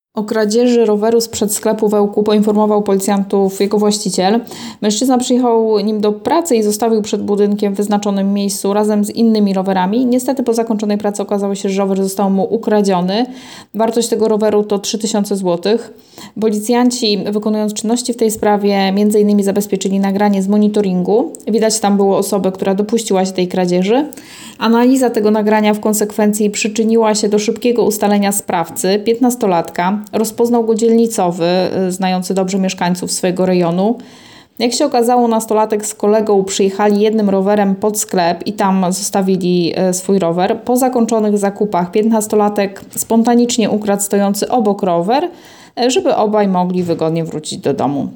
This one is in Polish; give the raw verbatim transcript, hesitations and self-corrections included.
O kradzieży roweru sprzed sklepu w Ełku poinformował policjantów jego właściciel. Mężczyzna przyjechał nim do pracy i zostawił przed budynkiem w wyznaczonym miejscu razem z innymi rowerami. Niestety po zakończonej pracy okazało się, że rower został mu ukradziony. Wartość tego roweru to trzy tysiące złotych. Policjanci, wykonując czynności w tej sprawie, między innymi zabezpieczyli nagranie z monitoringu. Widać tam było osobę, która dopuściła się tej kradzieży. Analiza tego nagrania w konsekwencji przyczyniła się do szybkiego ustalenia sprawcy, piętnastolatka. Rozpoznał go dzielnicowy, znający dobrze mieszkańców swojego rejonu. Jak się okazało, nastolatek z kolegą przyjechali jednym rowerem pod sklep i tam zostawili swój rower. Po zakończonych zakupach piętnastolatek spontanicznie ukradł stojący obok rower, żeby obaj mogli wygodnie wrócić do domu.